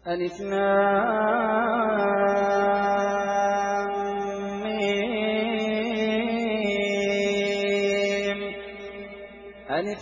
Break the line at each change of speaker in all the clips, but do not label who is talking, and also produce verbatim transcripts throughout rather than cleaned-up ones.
ألف لام ميم ألف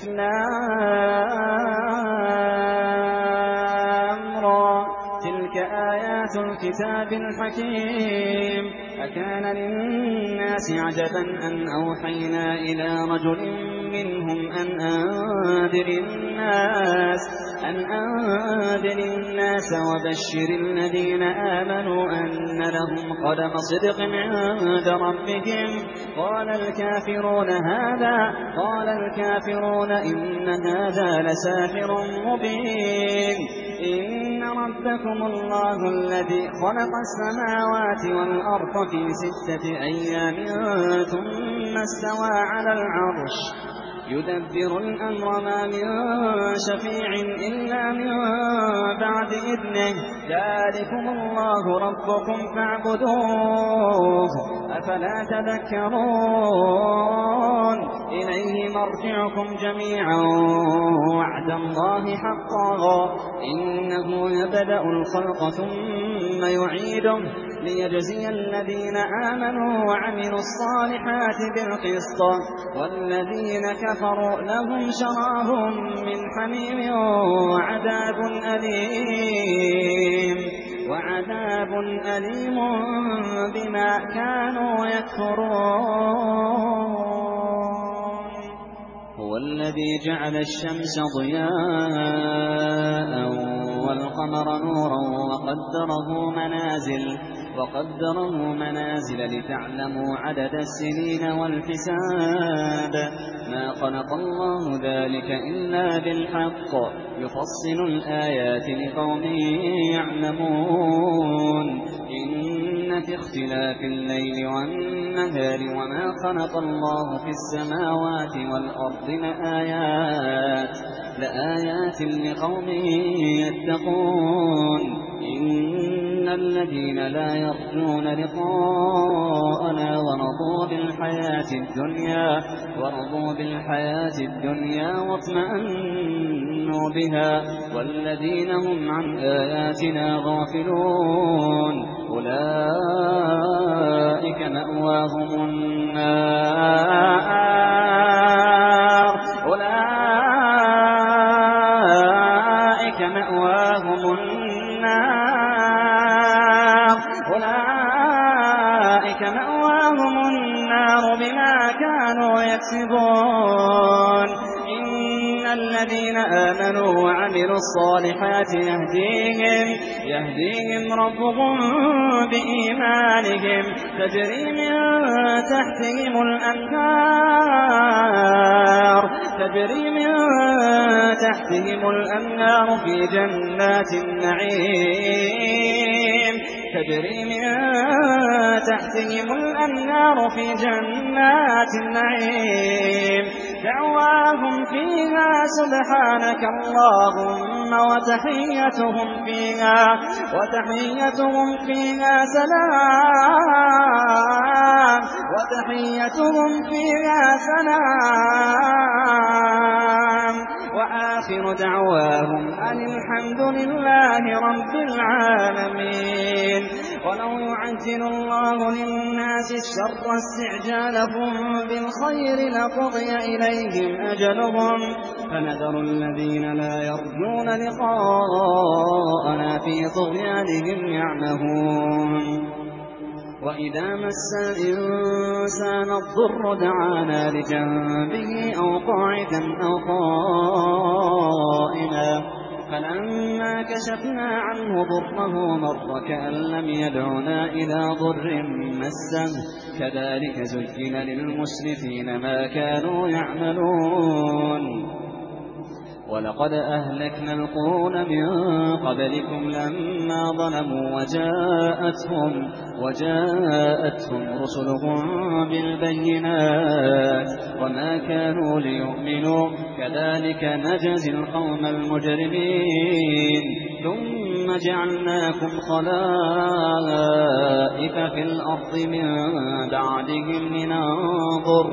لام را تلك آيات الكتاب الحكيم أكان للناس عجبا أن أوحينا إلى رجل منهم أن أنذر الناس أن أنذر الناس وبشر الذين آمنوا أن لهم قدم صدق عند ربهم قال الكافرون هذا قال الكافرون إن هذا لساحر مبين إن ربكم الله الذي خلق السماوات والأرض في ستة أيام ثم استوى على العرش يدبر الأمر ما من شفيع إلا من بعد إذنه ذلكم الله ربكم فاعبدوه أفلا تذكرون إليه مرجعكم جميعا وعد الله حقا إنه يبدأ الخلق ثم يعيده ليجزي الذين آمنوا وعملوا الصالحات بالقسط والذين كفروا لهم شراب من حميم وعذاب أليم وعذاب أليم بما كانوا يكفرون هو الذي جعل الشمس ضياء والقمر نورا وقدره منازل وقدره منازل لتعلموا عدد السنين والحساب ما خلق الله ذلك إلا بالحق يفصل الآيات لقوم يعلمون إن في اختلاف الليل والنهار وما خلق الله في السماوات والأرض لآيات لآيات لقوم يتقون إن الذين لا يرجون لقاءنا ورضوا بالحياة الدنيا ورضوا بالحياة الدنيا واطمأنوا بها والذين هم عن آياتنا غافلون أولئك مأواهم النار أولئك مأواهم النار أولئك مأواهم النار بما كانوا يكسبون إن الذين آمنوا وعملوا الصالحات يهديهم يهديهم ربهم بإيمانهم تجري من تحتهم الأنهار تجري من تحتهم الأنهار في جنات النعيم تجري من تحتهم الأنهار في جنات النعيم دعواهم فيها سبحانك اللهم وتحيتهم فيها وتحيتهم فيها سلام وتحيتهم فيها سلام وآخر دعواهم أن الحمد لله رب العالمين ولو يعجل الله للناس الشر استعجالهم بالخير لقضي إليهم أجلهم فنذر الذين لا يرجون لقاءنا في طغيانهم يعمهون وإذا مس الإنسان الضر دعانا لجنبه أو قاعدا أو قائما فلما كشفنا عنه ضره مر كأن لم يدعنا إلى ضر مسه كذلك زين للمسرفين ما كانوا يعملون ولقد أهلكنا القرون من قبلكم لما ظلموا وجاءتهم وجاءتهم رسلهم بالبينات وما كانوا ليؤمنوا كذلك نجزي القوم المجرمين ثم جعلناكم خلائف في الأرض من بعدهم لننظر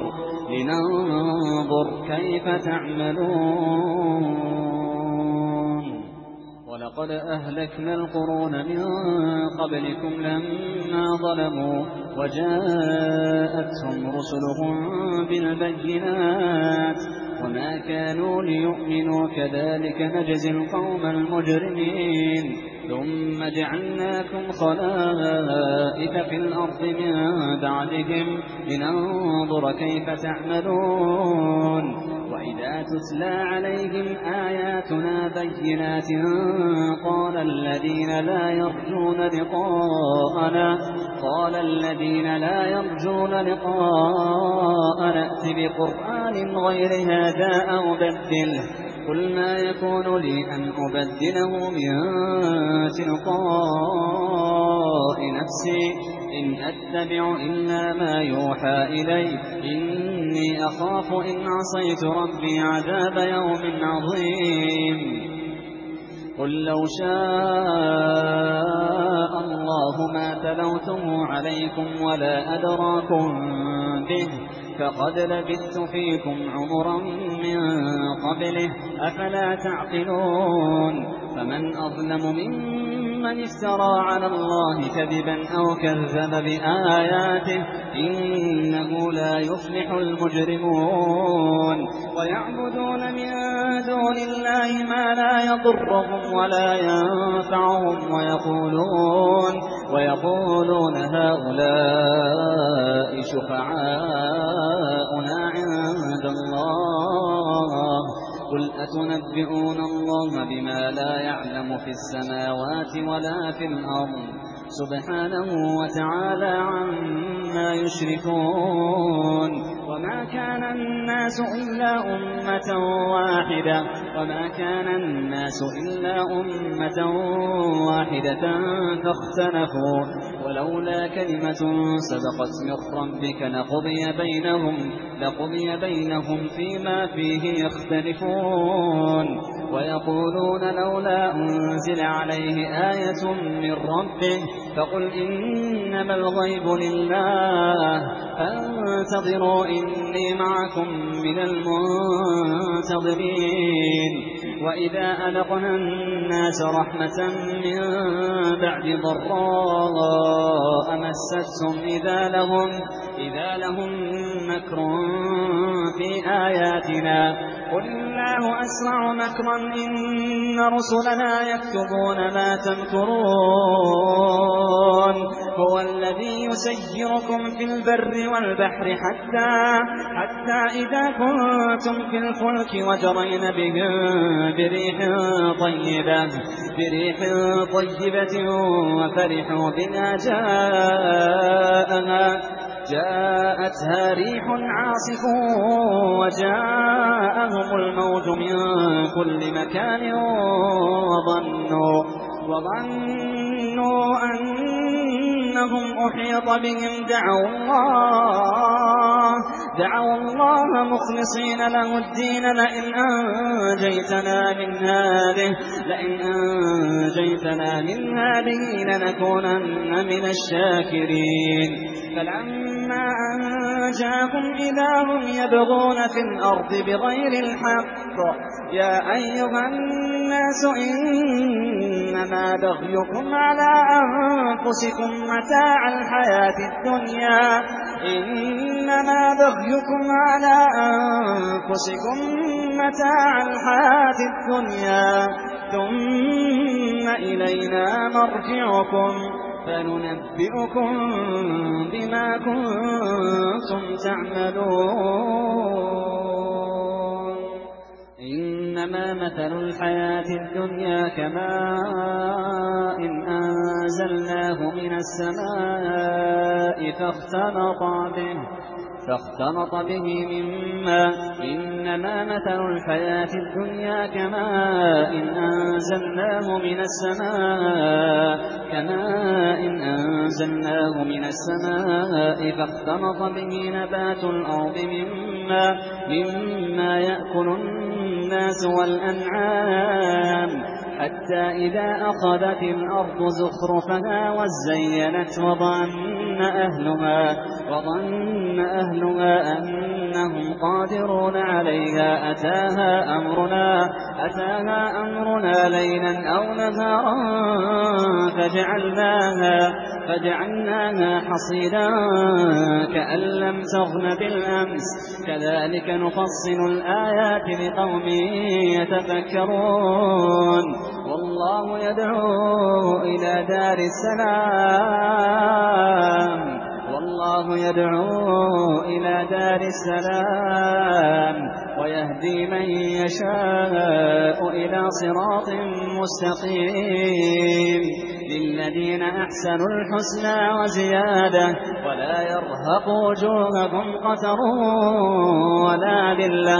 لننظر كيف تعملون ولقد أهلكنا القرون من قبلكم لما ظلموا وجاءتهم رسلهم بالبينات وما كانوا ليؤمنوا كذلك نجزي القوم المجرمين ثم جعلناكم خلائف في الأرض من بعدهم لننظر كيف تعملون وإذا تتلى عليهم آياتنا بينات قال الذين لا يرجون لقاءنا قال الذين لا يرجون لقاءنا ائت بقرآن غير هذا أو بدله قل ما يكون لي أن أبدله من تلقاء نفسي إن أتبع إلا ما يوحى إلي إني أخاف إن عصيت ربي عذاب يوم عظيم قل لو شاء الله ما تلوته عليكم ولا أدراكم به فقد لبثت فيكم عمرا من قبله أفلا تعقلون فمن أظلم ممن افترى على الله كذبا أو كذب بآياته إنه لا يفلح المجرمون ويعبدون من دون الله ما لا يضرهم ولا ينفعهم ويقولون ويقولون هؤلاء شفعاؤنا عند الله قل أتنبئون الله بما لا يعلم في السماوات ولا في الأرض سبحانه وتعالى عما يشركون وما كان الناس إلا أمة واحدة وما كان الناس إلا أمة واحدة فاختلفوا ولولا كلمة سبقت من ربك لقضي بينهم لقضي بينهم فيما فيه يختلفون ويقولون لولا أنزل عليه آية من ربه فقل إنما الغيب لله فانتظروا إني معكم من المنتظرين وإذا أذقنا الناس رحمة من بعد ضراء مستهم إذا لهم إذا لهم مكر في آياتنا قل الله أسرع مكرا إن رسلنا يكتبون ما تمكرون هو الذي يسيركم في البر والبحر حتى حتى إذا كنتم في الفلك وجرين بهم بريح طيبة بريح طيبة وفرحوا بما جاءها جاءتها ريح عاصف وجاءهم الموج من كل مكان وظنوا وظنوا أنهم أحيط بهم دعوا الله دعوا الله مخلصين له الدين لئن أنجيتنا من هذه لئن أنجيتنا من هذه لنكونن من الشاكرين فلما أنجاهم إذا هم يبغون في الأرض بغير الحق يا أيها الناس إنما بغيكم على أنفسكم متاع الحياة الدنيا إنما بغيكم على أنفسكم متاع الحياة الدنيا ثم إلينا مرجعكم فننبئكم بما كنتم تعملون إنما مثل الحياة الدنيا كماء أنزلناه من السماء فاختلط به فاختلط به مما إنما مثل الحياة الدنيا كماء أنزلناه من السماء كماء أنزلناه من السماء فاختلط به نبات الأرض مما مما يأكل الناس والأنعام حتى إذا أخذت الأرض زخرفها وزينت وظن أهلها وظن أهلها أنهم قادرون عليها أتاها أمرنا أتاها أمرنا ليلا أو نهارا فجعلناها, فجعلناها حصيدا كأن لم تغن بالأمس كذلك نفصل الآيات لقوم يتفكرون والله يدعو إلى دار السلام والله يدعو إلى دار السلام ويهدي من يشاء إلى صراط مستقيم للذين أحسنوا الحسنى وزيادة ولا يرهق وجوههم قتر ولا ذلة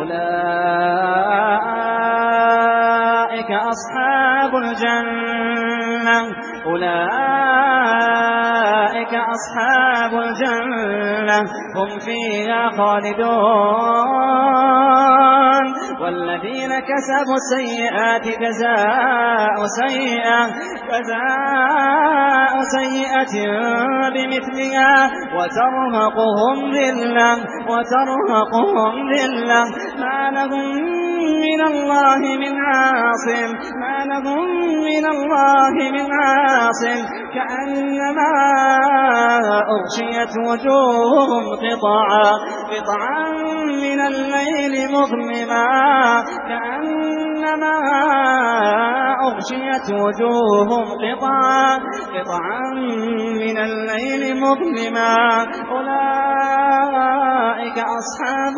أولئك أصحاب الجنة أولئك أصحاب الجنة هم فيها خالدون والذين كسبوا السيئات جزاء سيئة جزاء سيئة بمثلها وترهقهم ذلة وترهقهم ذلة ما لهم من الله من عاصم ما لهم من الله من عاصم كأنما أغشيت وجوههم قطعا قطعا من الليل مظلما كأنما أغشيت وجوههم قطعا قطعا من الليل مظلما أولئك أصحاب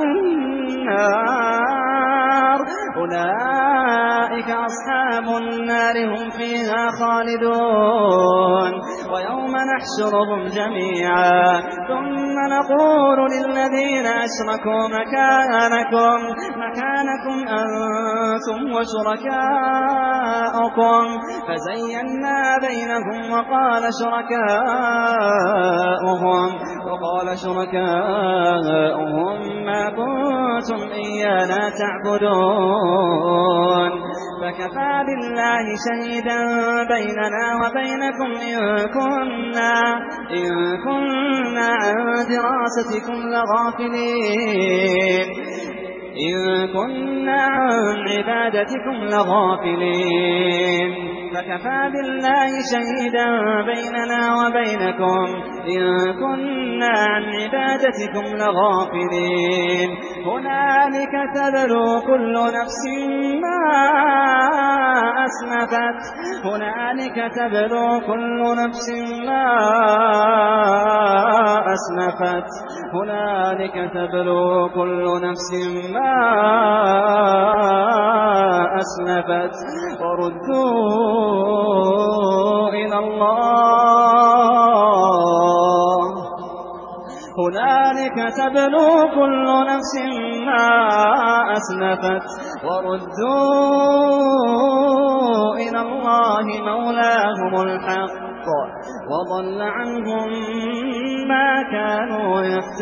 النار أولئك أصحاب النار هم فيها خالدون ويوم نحشرهم جميعا ثم نقول للذين أشركوا مكانكم مكانكم أنتم وشركاؤكم فزينا بينهم وقال شركاؤهم وقال شركاؤهم ما كنتم إيانا تعبدون فكفى بالله شهيدا بيننا وبينكم إن كنا, إن كنا عن دراستكم لغافلين إن كنا عن عبادتكم لغافلين فكفى بالله شهيدا بيننا وبينكم إن كنا عن عبادتكم لغافلين هنالك تبلو كل نفس ما أسلفت هنالك تبلو كل نفس ما أسلفت هنالك تبلو كل نفس ما أسلفت وردوا إلى الله هنالك تبلو كل نفس ما أسلفت وردوا إلى الله مولاهم الحق وضل عنهم ما كانوا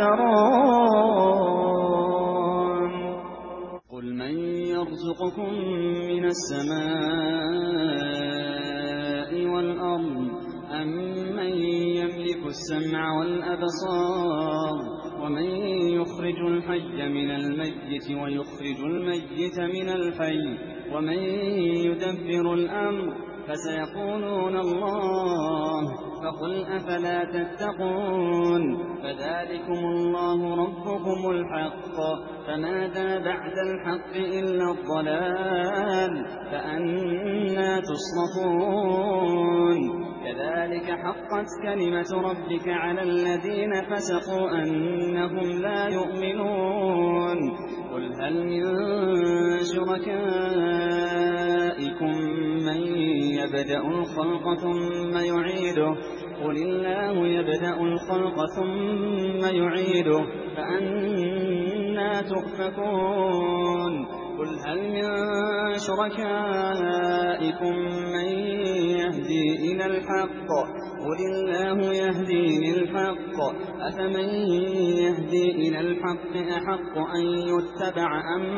يفترون قل من يرزقكم من السماء والأرض أم من يملك السمع والأبصار ومن يخرج الحي من الميت ويخرج الميت من الحي ومن يدبر الأمر فسيقولون الله فقل أفلا تتقون فذلكم الله ربكم الحق فماذا بعد الحق إلا الضلال فأنى تصرفون كذلك حقت كلمة ربك على الذين فسقوا أنهم لا يؤمنون قل هل من شركائكم من يبدأ الخلق ثم يعيده قل الله يبدأ الخلق ثم يعيده فأنى تؤفكون قل هل من شركائكم من يهدي إلى الحق قل الله يهدي للحق أفمن يهدي إلى الحق أحق أن يتبع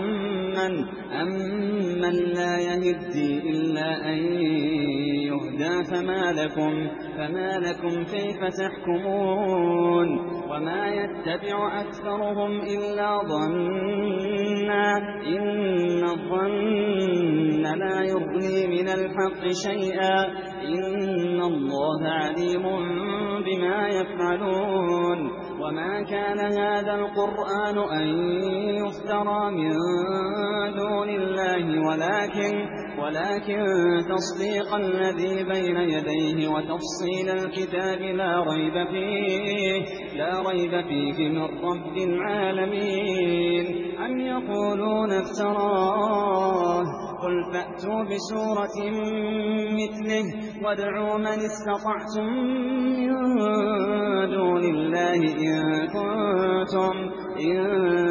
أمن أمن لا يهدي إلا أن يهدى فما لكم, فما لكم كيف تحكمون وما يتبع أكثرهم إلا ظنا إن الظن لا يغني من الحق شيئا إن الله عليم بما يفعلون وما كان هذا القرآن أن يفترى من دون الله ولكن, ولكن تصديق الذي بين يديه وتفصيل الكتاب لا ريب فيه, لا ريب فيه من رب العالمين أم يقولون افتراه قل فأتوا بسورة مثله وادعوا من استطعتم من دون الله إن كنتم, إن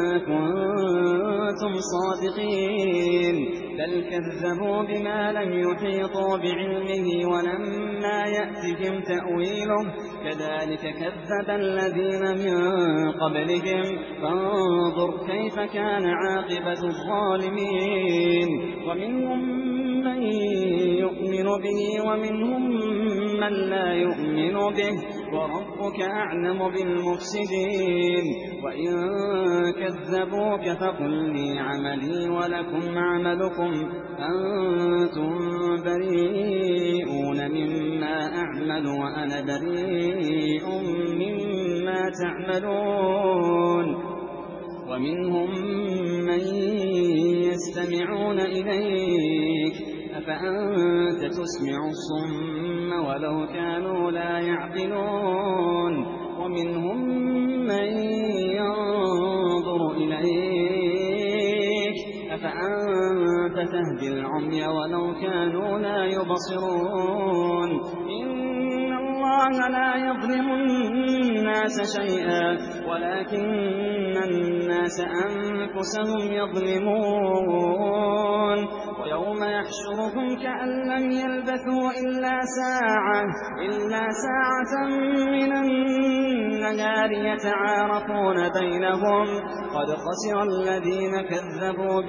كنتم صادقين بل كذبوا بما لم يحيطوا بعلمه ولما يأتهم تأويله كذلك كذب الذين من قبلهم فانظر كيف كان عاقبة الظالمين ومنهم من يؤمن به ومنهم من لا يؤمن به وربك أعلم بالمفسدين وإن كذبوك فقل لي عملي ولكم عملكم أنتم بريئون مما أعمل وأنا بريء مما تعملون ومنهم من يستمعون إليك أفأنت تسمع الصم ولو كانوا لا يعقلون ومنهم من ينظر إليك أفأنت تهدي العمي ولو كانوا لا يبصرون إن الله لا يظلم الناس شيئا ولكن الناس أنفسهم يظلمون ويوم يحشرهم كأن لم يلبثوا إلا ساعة, إلا ساعة من النهار يتعارفون بينهم قد خسر الذين كذبوا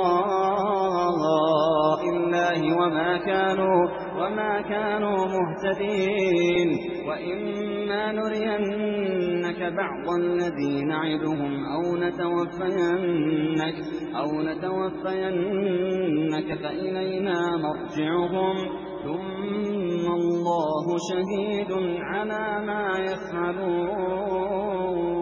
بلقاء الله وما كانوا, وما كانوا مهتدين وإما نرينك بعض الذي نعدهم أو نتوفينك, أو نتوفينك فإلينا مرجعهم ثم الله شهيد على ما يفعلون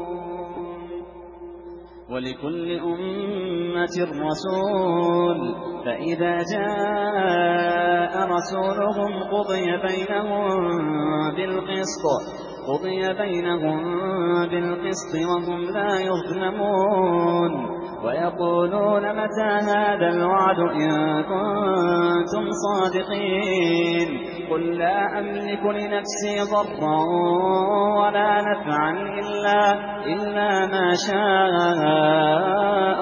ولكل أمة رسول فإذا جاء رسولهم قضي بينهم بالقسط, قضي بينهم بالقسط وهم لا يظلمون ويقولون متى هذا الوعد إن كنتم صادقين قل لا أملك لنفسي ضرا ولا نفعا إلا, إلا ما شاء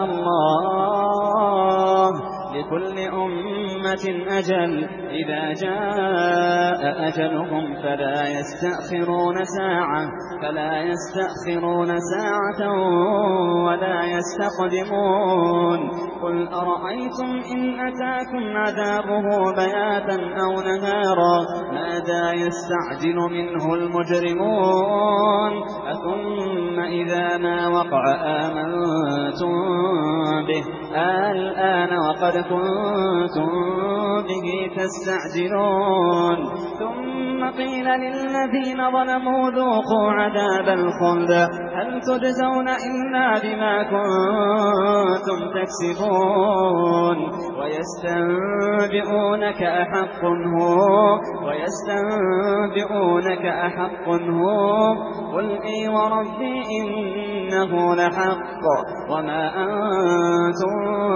الله لكل أمة أجل إذا جاء أجلهم فلا يستأخرون ساعة, فلا يستأخرون ساعة ولا يستقدمون قل أرأيتم إن أتاكم عذابه بياتا أو نهارا ماذا يستعجل منه المجرمون أثم إذا ما وقع آمنتم به الآن وقد كنتم به تستعجلون ثم قيل للذين ظلموا ذوقوا عذاب الخلد هل تجزون إلا بما كنتم تكسبون ويستنبئونك أحق هو, ويستنبئونك أحق هو قل إي وربي إنه لحق وما أنتم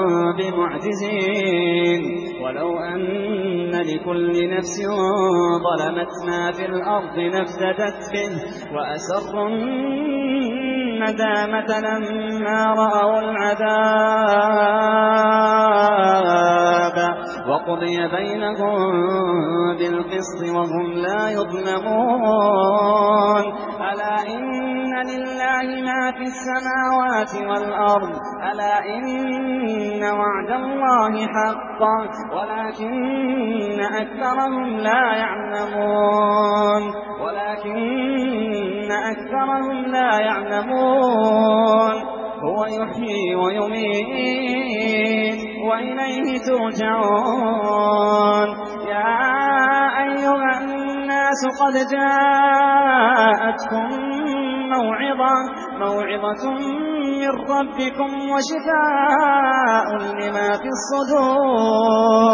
بمعجزين ولو أن لكل نفس ظلمت ما في الأرض لافتدت به وأسروا الندامة لما رأوا العذاب وقضي بينهم بالقسط وهم لا يظلمون ألا إن لله ما في السماوات والأرض ألا إن وعد الله حق ولكن أكثرهم لا يعلمون ولكن أكثرهم لا يعلمون هو يحيي ويميت وإليه ترجعون يا أيها الناس قد جاءتكم موعظة موعظة من ربكم وشفاء لما في الصدور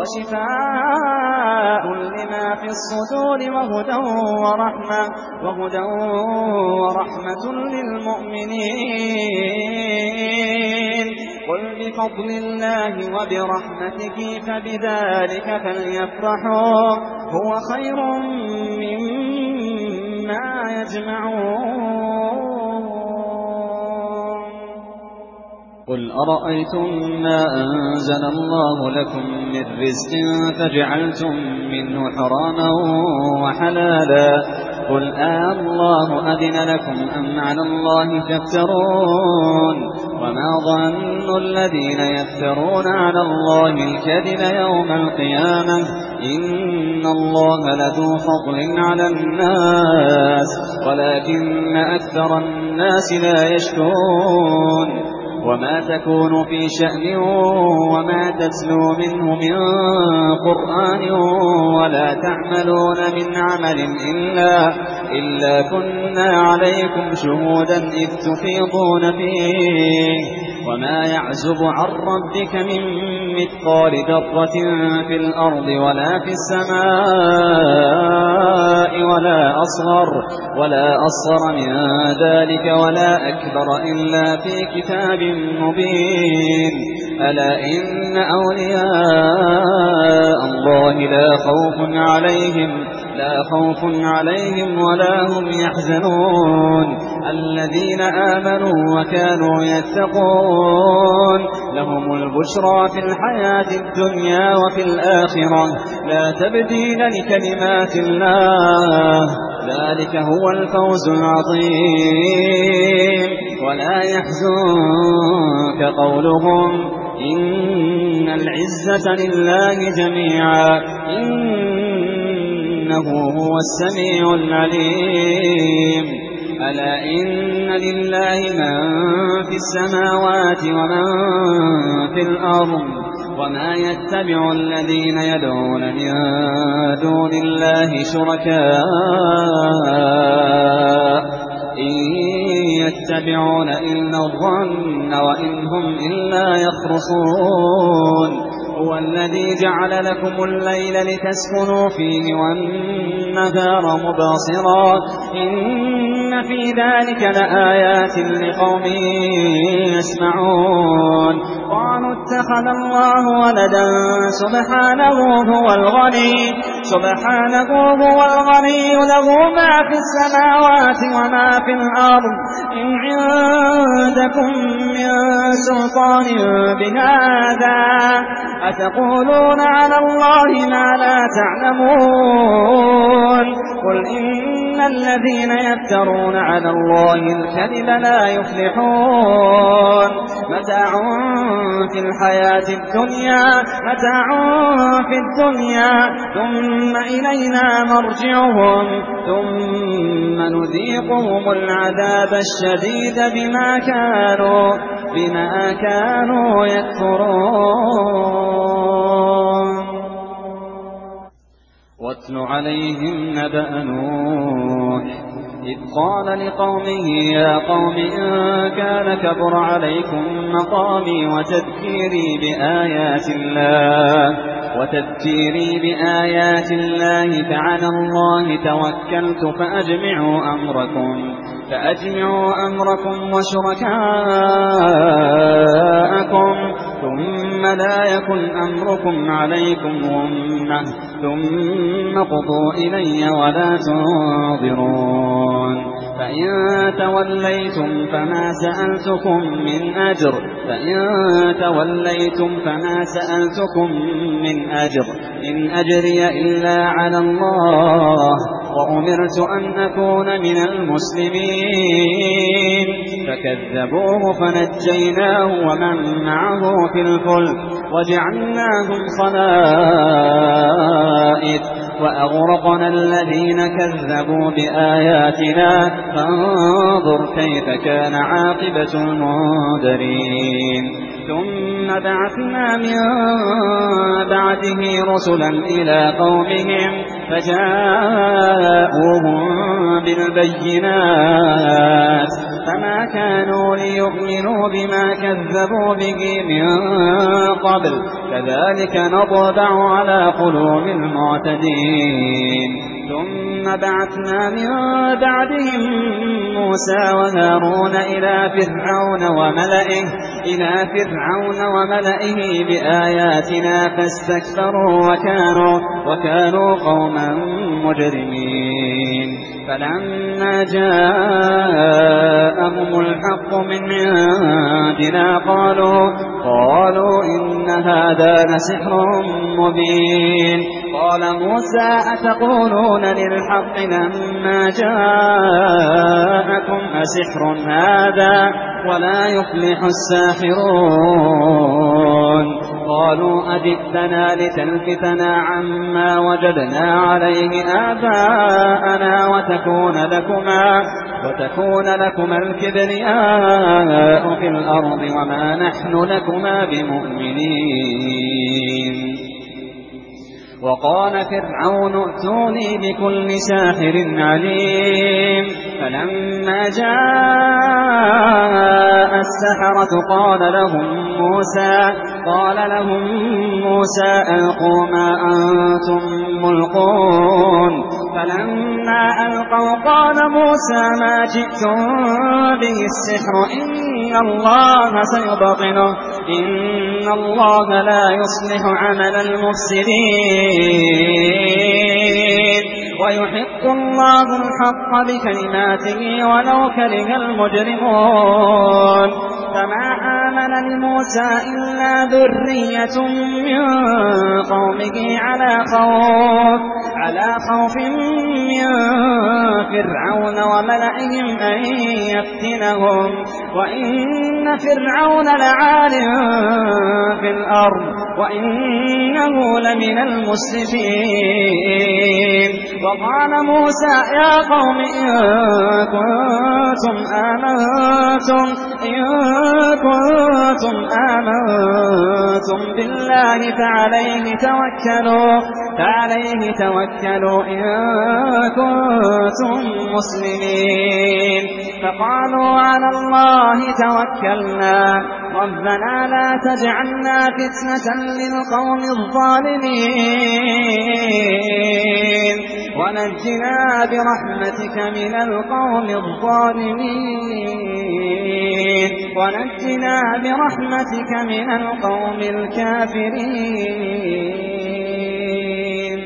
وشفاء لما في الصدور وهدى ورحمة وهدى ورحمة للمؤمنين قل بفضل الله وبرحمته فبذلك فليفرحوا هو خير مما يجمعون قل أرأيتم ما أنزل الله لكم من رزق فجعلتم منه حراما وحلالا قل آه الله أذن لكم أم على الله تفترون وما ظن الذين يفترون على الله الكذب يوم القيامة إن الله لذو فضل على الناس ولكن أكثر الناس لا يشكرون وما تكون في شأن وما تتلو منه من قرآن ولا تعملون من عمل إلا, إلا كنا عليكم شهودا إذ تفيضون فيه وما يعزب عن ربك من مثقال ذرة في الأرض ولا في السماء ولا أصغر ولا أصغر من ذلك ولا أكبر إلا في كتاب مبين ألا إن أولياء الله لا خوف عليهم لا خوف عليهم ولا هم يحزنون الذين آمنوا وكانوا يتقون لهم البشرى في الحياة الدنيا وفي الآخرة لا تبديل لكلمات الله ذلك هو الفوز العظيم ولا يحزنك قولهم إن العزة لله جميعا إنه هو السميع العليم ألا إن لله من في السماوات ومن في الأرض وما يتبع الذين يدعون من دون الله شركاء إن يتبعون إلا الظن وإن هم إلا يخرصون هو الذي جعل لكم الليل لتسكنوا فيه والنهار مبصرا إن في ذلك لآيات لقوم يسمعون قالوا اتخذ الله ولدا سبحانه هو الغني سبحانه هو الغني له ما في السماوات وما في الأرض إن عندكم من سلطان بهذا أتقولون على الله ما لا تعلمون قل إن الذين يفترون على الله الكذب لا يفلحون متاع في الحياة الدنيا متاع في الدنيا ثم إلينا مرجعهم ثم نذيقهم العذاب الشديد بما كانوا بما كانوا يكفرون واتل عليهم نبأ نوح إذ قال لقومه يا قوم إن كان كبر عليكم مقامي وتذكيري بآيات الله وتذكيري بآيات الله فعلى الله توكلت فأجمعوا أمركم فأجمعوا أمركم وشركاءكم ثم لا يكن أمركم عليكم غمة ثم قضوا إلي ولا تنظرون فإن توليتم فما سألتكم من أجر فإن توليتم فما سألتكم من أجر إن أجري إلا على الله وأمرت أن أكون من المسلمين فكذبوه فنجيناه ومن معه في الفلك وجعلناهم خلائف وأغرقنا الذين كذبوا بآياتنا فانظر كيف كان عاقبة المنذرين ثم بعثنا من بعده رسلا إلى قومهم فجاءوهم بالبينات فما كانوا ليؤمنوا بما كذبوا به من قبل كذلك نطبع على قلوب المعتدين ثم بعثنا من بعدهم موسى وهارون إلى فرعون وملئه إلى فرعون وملئه بآياتنا فاستكبروا وكانوا وكانوا قوما مجرمين فلما جاءهم الحق من عندنا قالوا قالوا إن هذا لسحر مبين قال موسى أتقولون للحق لما جاءكم أسحر هذا ولا يفلح الساحرون قالوا أجئتنا لتلفتنا عما وجدنا عليه آباءنا وتكون لكما وتكون لكما الكبرياء في الأرض وما نحن لكما بمؤمنين وقال فرعون ائتوني بكل ساحر عليم فلما جاء السحرة قال لهم موسى قال لهم موسى ألقوا ما أنتم ملقون فلما ألقوا قال موسى ما جئتم به السحر إن الله سيبطله إن الله لا يصلح عمل المفسدين ويحق الله الحق بكلماته ولو كره المجرمون فما آمن لموسى إلا ذرية من قومه على خوف على خوف من فرعون وملئهم أن يفتنهم وإن فرعون لعال في الأرض وإنه لمن المسرفين وقال موسى يا قوم إن كنتم آمنتم إن كنتم آمنتم بالله فعليه توكلوا فعليه توكلوا إن كنتم مسلمين فقالوا على الله توكلنا ربنا لا تجعلنا فتنة للقوم الظالمين ونجنا برحمتك من القوم الظالمين ونجنا برحمتك من القوم الكافرين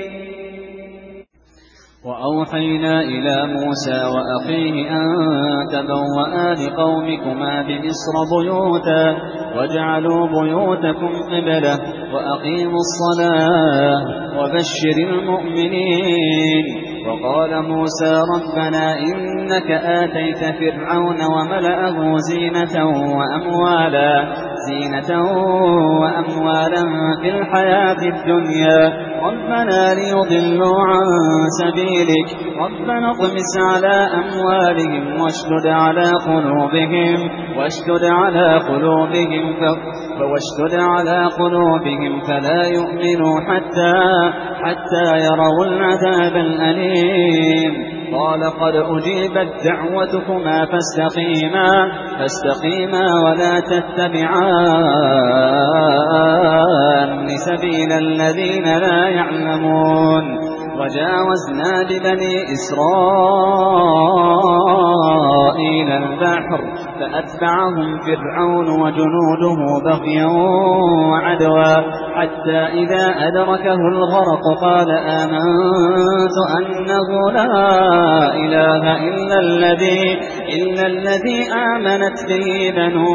وأوحينا إلى موسى وأخيه أن تبوأ لقومكما بمصر بيوتا واجعلوا بيوتكم قبلة وأقيموا الصلاة وبشر المؤمنين وقال موسى ربنا إنك آتيت فرعون وملأه زينة وأموالا زينة وأموالا في الحياة الدنيا ربنا ليضلوا عن سبيلك ربنا اطمس على أموالهم واشدد على قلوبهم واشدد على قلوبهم فواشدد على قلوبهم فلا يؤمنوا حتى حتى يروا العذاب الأليم قال قد أجيبت دعوتكما فاستقيما فاستقيما ولا تتبعان سبيل الذين لا يعلمون وجاوزنا ببني إسرائيل البحر فأتبعهم فرعون وجنوده بغيا وعدوا حتى إذا أدركه الغرق قال آمنت أنه لا إله إلا الذي, إلا الذي آمنت به بنو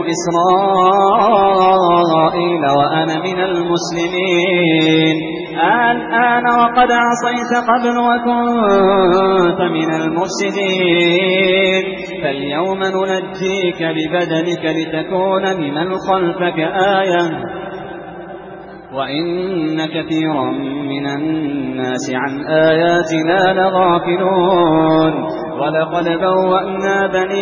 إسرائيل وأنا من المسلمين. الآن وقد عصيت قبل وكنت من المفسدين فاليوم ننجيك ببدنك لتكون لمن خلفك آية وإن كثيرا من الناس عن آياتنا لغافلون. ولقد بوأنا بني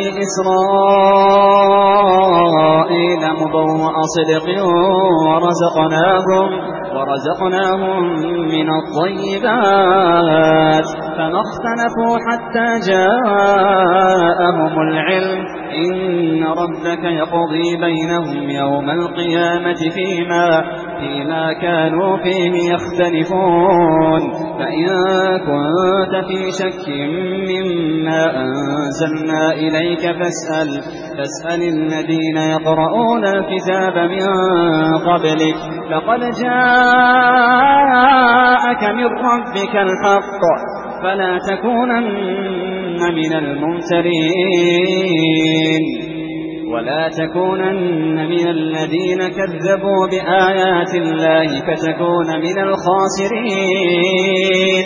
إسرائيل مبوأ صدق ورزقناهم, ورزقناهم من الطيبات فما اختلفوا حتى جاءهم العلم إن ربك يقضي بينهم يوم القيامة فيما, فيما كانوا فيه يختلفون. فإن كنت في شك مما أنزلنا إليك فاسأل, فاسأل الذين يقرؤون الكتاب من قبلك لقد جاءك من ربك الحق فلا تكونن من الممترين ولا تكونن من الذين كذبوا بآيات الله فتكون من الخاسرين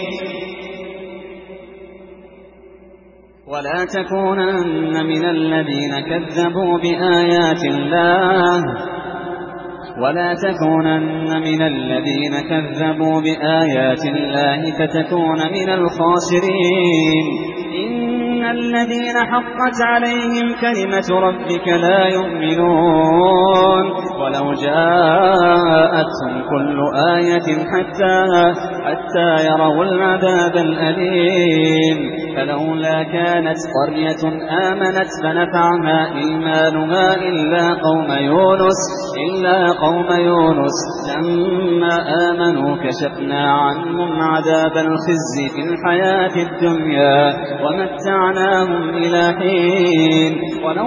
ولا تكونن من الذين كذبوا بآيات الله ولا تكونن من الذين كذبوا بآيات الله فتكون من الخاسرين. إن الذين حقت عليهم كلمة ربك لا يؤمنون ولو جاءتهم كل آية حتى, حتى يروا العذاب الأليم. فلولا كانت قرية آمنت فنفعها إيمانها إلا قوم يونس إلا قوم يونس لما آمنوا كشفنا عنهم عذاب الخزي في الحياة الدنيا ومتعناهم إلى حين. ولو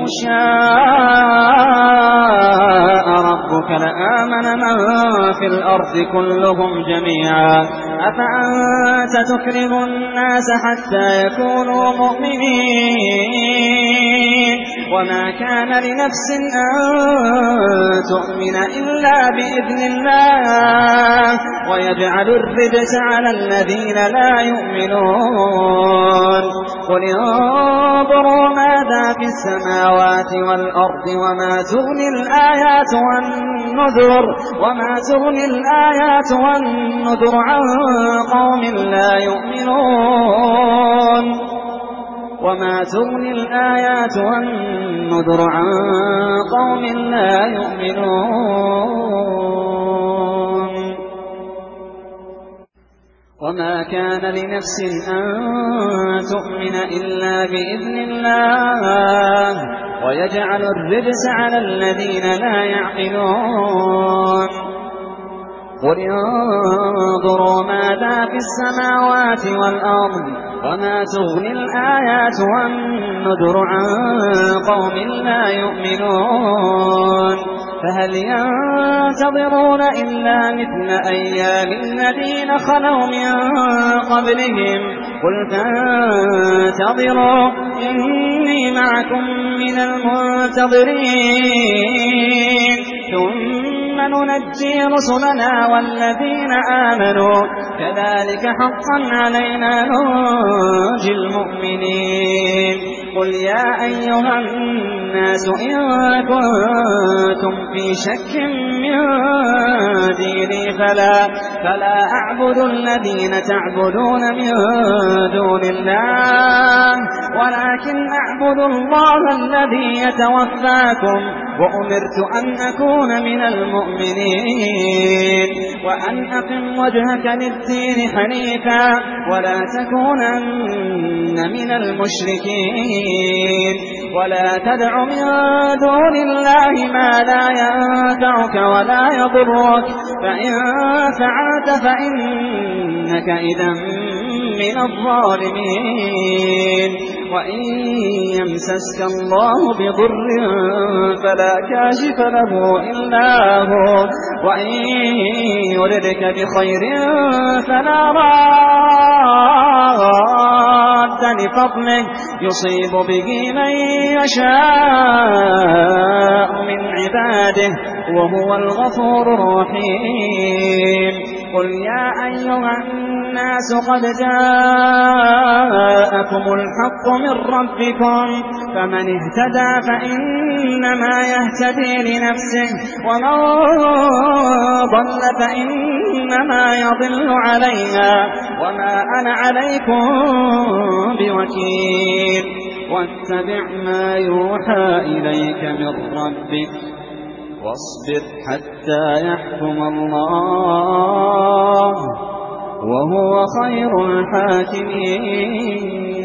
شاء ربك لآمن من في الأرض كلهم جميعا أفأنت تكره الناس حتى يكونوا مؤمنين وما كان لنفس أن تؤمن إلا بإذن الله ويجعل الرجس على الذين لا يؤمنون. قل انظروا ماذا في السماوات والأرض وما تغني الآيات والنذر وما تغني الآيات والنذر عن قوم لا يؤمنون وما تغني الآيات والنذر عن قوم لا يؤمنون. وما كان لنفس أن تؤمن إلا بإذن الله ويجعل الرجس على الذين لا يعقلون. قل انظروا ماذا في السماوات والأرض وما تغني الآيات والنذر عن قوم لا يؤمنون. فهل ينتظرون إلا مثل أيام الذين خلوا من قبلهم قل فانتظروا إني معكم من المنتظرين ثم ننجي رسلنا والذين آمنوا كذلك حقا علينا ننجي المؤمنين. قل يا أيها الناس إن كنتم في شك من ديني فلا, فلا أعبد الذين تعبدون من دون الله ولكن أعبد الله الذي يتوفاكم وأمرت أن أكون من المؤمنين وأن أقم وجهك للدين حنيفا ولا تكونن من المشركين ولا تدع من دون الله ما لا ينفعك ولا يضرك فإن فعلت فإنك إذا من الظالمين. وإن يمسسك الله بضر فلا كاشف له إلا هو، وإن يردك بخير فلا راد لفضله يصيب به من يشاء من عباده وهو الغفور الرحيم. قل يا أيها الناس قد جاءكم الحق من ربكم فمن اهتدى فإنما يهتدي لنفسه ومن ضل فإنما يضل عليها وما أنا عليكم بوكيل. واتبع ما يوحى إليك من ربك واصبر حتى يحكم الله وهو خير الحاكمين.